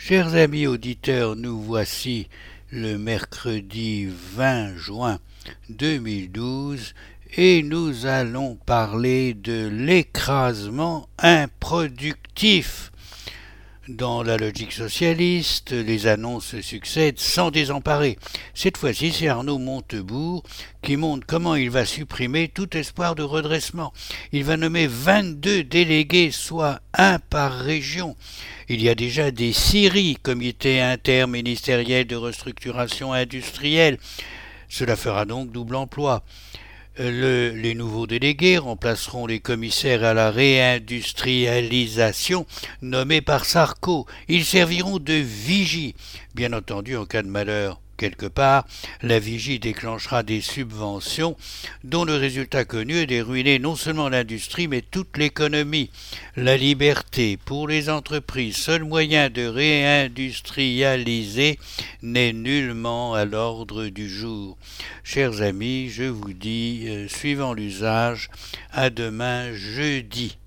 Chers amis auditeurs, nous voici le mercredi 20 juin 2012 et nous allons parler de l'écrasement improductif. Dans la logique socialiste, les annonces se succèdent sans désemparer. Cette fois-ci, c'est Arnaud Montebourg qui montre comment il va supprimer tout espoir de redressement. Il va nommer 22 délégués, soit un par région. Il y a déjà des CIRI, comités interministériels de restructuration industrielle. Cela fera donc double emploi. Les nouveaux délégués remplaceront les commissaires à la réindustrialisation nommés par Sarko. Ils serviront de vigie. Bien entendu, en cas de malheur quelque part, la vigie déclenchera des subventions dont le résultat connu est de ruiner non seulement l'industrie mais toute l'économie. La liberté pour les entreprises, seul moyen de réindustrialiser, n'est nullement à l'ordre du jour. Chers amis, je vous dis, suivant l'usage, à demain jeudi.